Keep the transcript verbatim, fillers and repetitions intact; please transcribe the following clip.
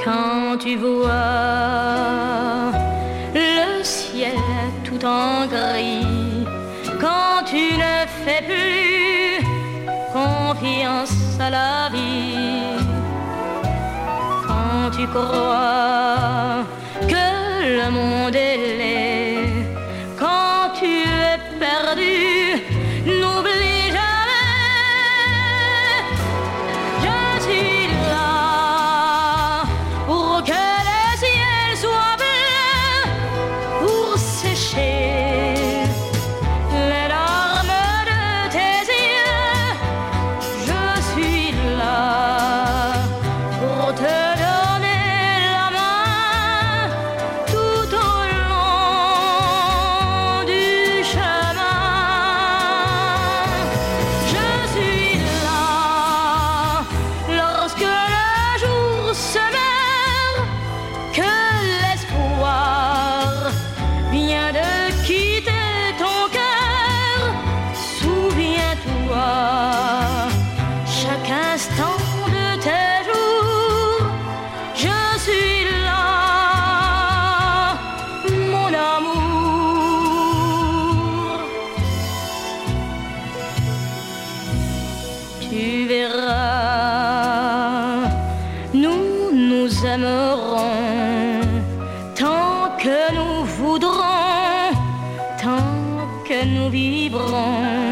Quand tu vois le ciel tout en gris, quand tu ne fais plus confiance à la vie, quand tu crois que le monde est laid, quand tu es perdu, n'oublie jamais, je suis là pour que le ciel soit bleu, pour sécher les larmes de tes yeux. Je suis là pour te donner la main tout au long du chemin. Je suis là lorsque le jour se meurt, que l'espoir vient de quitter ton cœur. Souviens-toi, chaque instant de tes jours, je suis là, mon amour. Tu verras, nous nous aimerons tant que nous voudrons, tant que nous vivrons.